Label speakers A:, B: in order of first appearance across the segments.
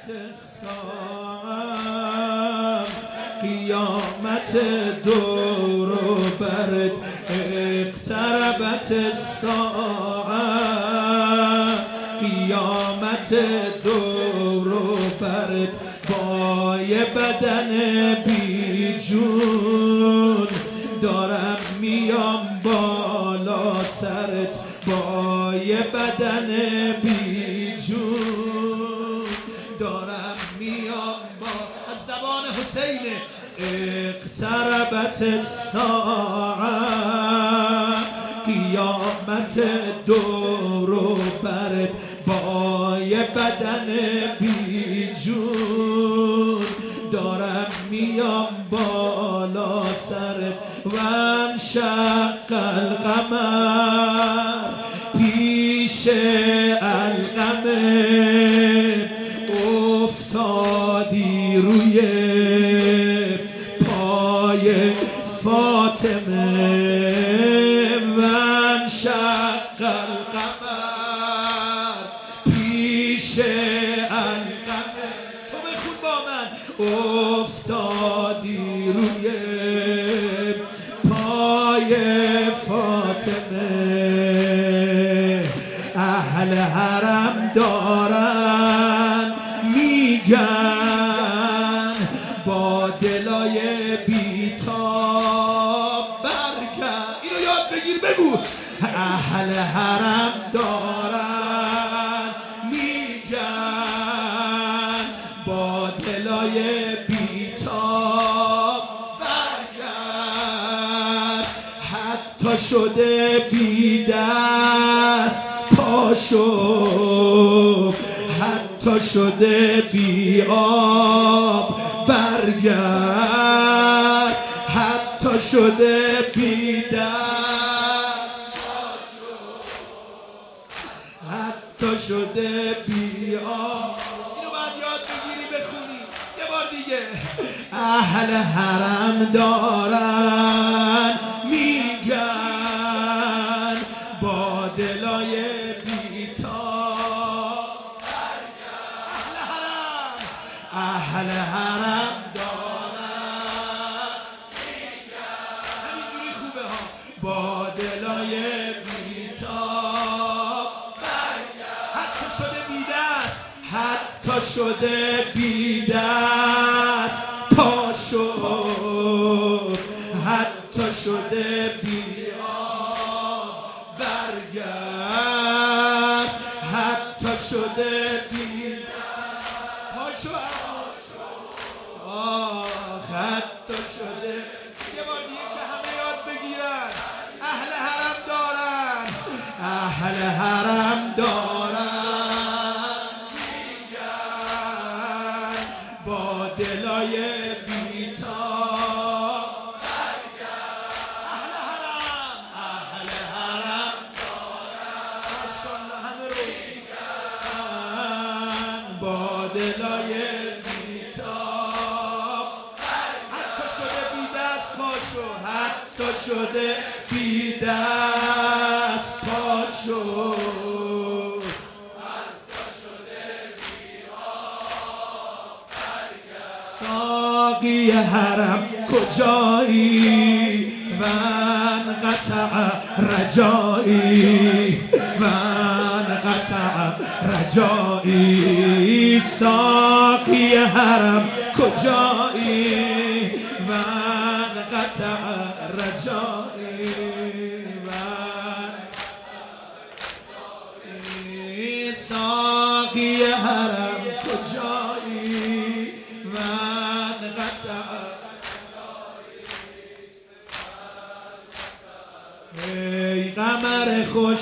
A: قیامت دور و برت اقتربت الساعه قیامت دور و برت با یه بدن بی جون دارم میام بالا سرت با یه بدن بی جون دارم میام با از زبان حسین اقتربت الساعه قیامت دور و برت با یه بدن بی جون دارم میام بالا سرت و انشق القمر پیش القمر افتادی روی پای فاطمه و انشق القمر پیش القمر تو بخون با من افتادی روی پای فاطمه اهل حرم دارن میگن با دلای بیتاب برگرد اینو یاد بگیر بگو اهل حرم دارن میگن با دلای بیتاب برگرد حتی شده بی دست پاشو حتی شده بی آب برگرد حتی شده بی دست پاشو حتی شده بی آب اینو باید یاد بگیری بخونی یه بار دیگه اهل حرم دارن میگن با دلای اهل حرم دارن همینجوری خوبه ها با دلای بیتاب حتی شده بی دست حتی شده بی دست پاشو حتی شده بی آب برگرد حتی شده بی پاشو حتی شده یه بار دیگه که همه یاد بگیرن اهل حرم دارن اهل حرم دارن میگن با دلای بیتاب اهل حرم دارن ماشاءالله همه رو میگن با دلای حتی شده بی دست پاشو حتی شده بی آب برگرد ساقی حرم کجایی من قطع رجایی من قطع رجایی ساقی حرم کجایی من قطع رجایی من ساقی حرم کجایی من قطع ای قمر خوش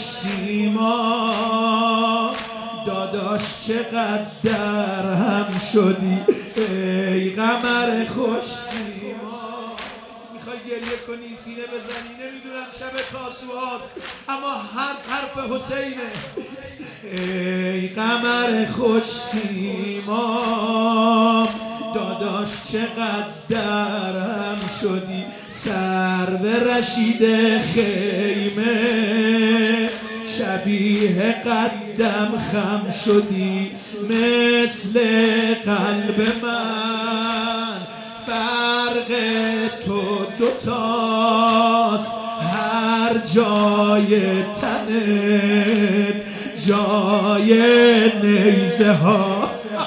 A: سیما داداش چقدر در هم شدی ای قمر خوش سیما میخوای گریه کنی سینه بزنی نمیدونم شب تاسوعاست اما حرف حسینه ای قمر خوش سیما داداش چقدر درم شدی سرو رشید خیمه شب شبیه قدم خم شدی مثل قلب من، فرق تو دوتاست هر جای تنت جای نیزه ها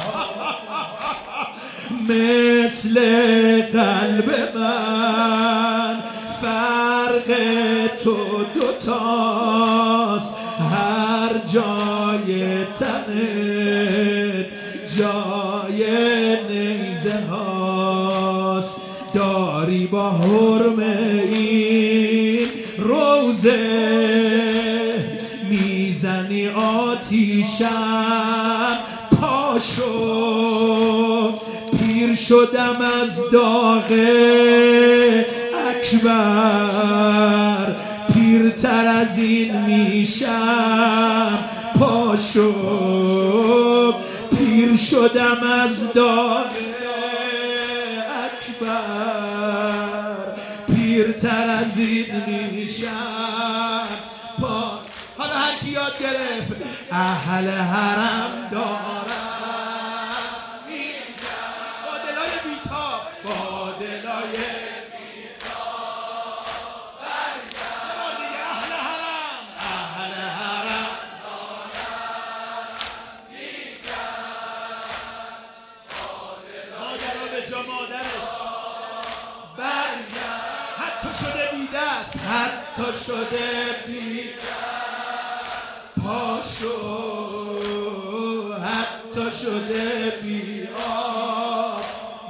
A: مثل قلب من، فرق تو دوتاست هر جای تنت جای نیزه هاست. داری با حرم این روزه میزنی آتیشم، پاشو پیر شدم از داغ اکبر، پیرتر از این میشم، پاشو پیر شدم از داغ اکبر، پیرتر از این میشم. حالا هر کی یاد گرفت اهل حرم دارم با دلای بیتاب، با دلای بیتاب برگرد اهل حرم، اهل حرم دارم مادرها به جا مادرش برگرد، حتی شده بی دست، حتی شده بی پاشو، حتی شده بی آب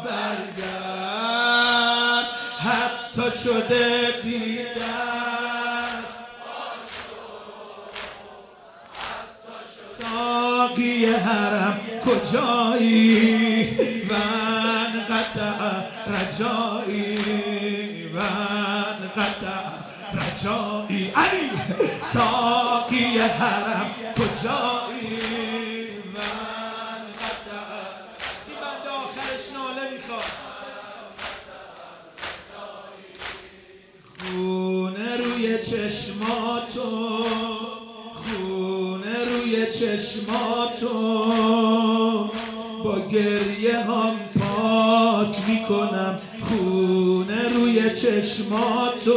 A: برگرد، حتی شده بی دست، ساقی حرم کجایی من قطع رجایی، من قطع رجایی، علی ساقی حرم کجایی من قطع. این بنده آخرش ناله میخواد، خونه روی چشماتو، خونه روی چشماتو با گریه هم پاک میکنم، خونه روی چشماتو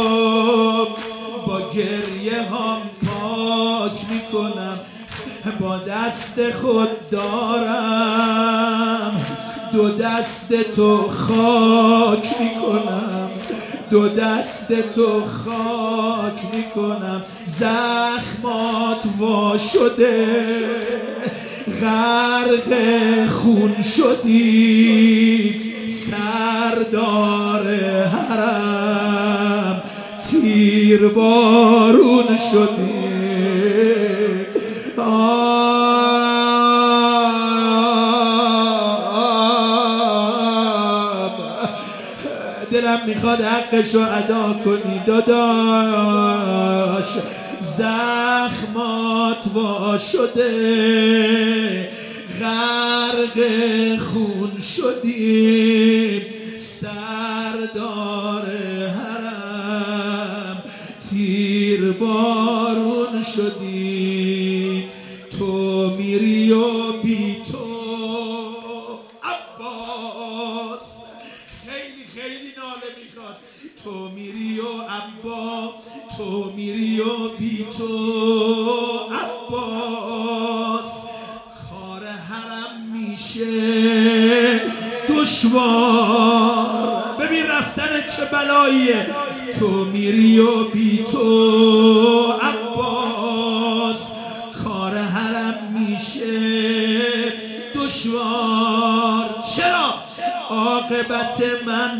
A: با گریه هم پاک میکنم، با دست خود دارم دو دست تو خاک میکنم، دو دست تو خاک میکنم، زخمات وا شده غرق خون شدی، سردار حرم تیر بارون شدی. دلم میخواد حقشو ادا کنی داداش، زخمات وا شده غرق خون شدیم، سردار حرم تیر بارون شدی، تو میری و بی تو عباس خیلی خیلی ناله میخواد، تو میری و عباس، تو میری و بی تو عباس، کار حرم میشه دشوار. ببین رفتن چه بلاییه، تو میری و بی تو عباس، کار حرم میشه دشوار. چرا؟ عاقبت من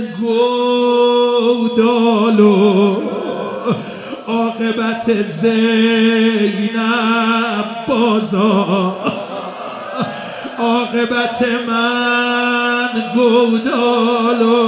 A: گودالو، عاقبت زینب بازار، عاقبت من گودالو،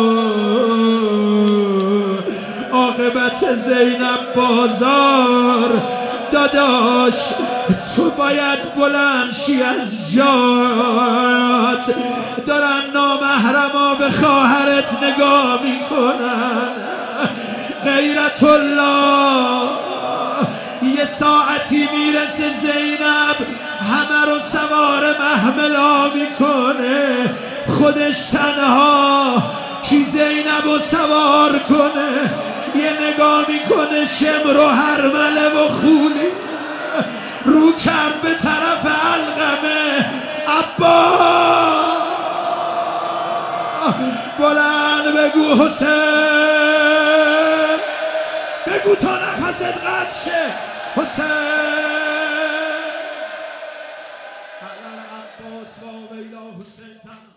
A: عاقبت زینب بازار. داداش تو باید بلند شی از جات، دارن نامحرما به خواهرت نگاه میکنن. غیرت الله یه ساعتی میرسه زینب همه رو سوار محملا میکنه، خودش تنها کی زینب رو سوار کنه؟ یه نگاه میکنه شمر و هرمله و خولی رو کرد به طرف علقمه. عباس بلند بگو حسین، بگو تا نفست قطع شه حسین. علی عباس و ویلا حسین